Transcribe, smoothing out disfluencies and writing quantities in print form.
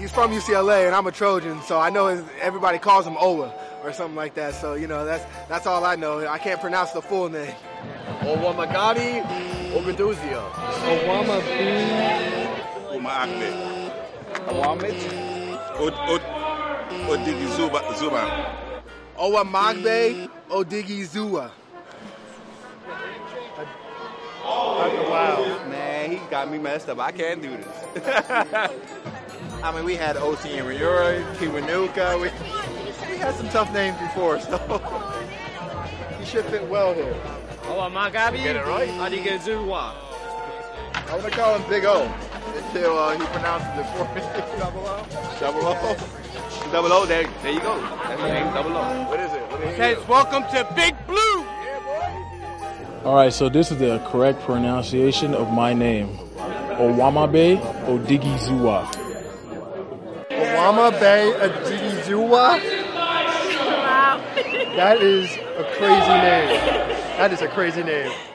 he's from UCLA, and I'm a Trojan, so I know everybody calls him Owa or something like that. So, you know, that's all I know. I can't pronounce the full name. Owamagari Ogaduzia. Owama B. Ahmed. Awamit. Odigi Zuba. Owamagbe Odigizua. Wow. Man, he got me messed up. I can't do this. I mean, we had O.T. and Ryura, Kiwanuka. We had some tough names before, so he should fit well here. Owamagari. Get it right? Odigizua. I'm going to call him Big O until he pronounces it for me. Double O? Double O. Double O, there you go. That's the name, Double O. What is it? Says, welcome to Big Blue. All right, so this is the correct pronunciation of my name. Owamabe Odigizua. Owamabe Odigizua? That is a crazy name. That is a crazy name.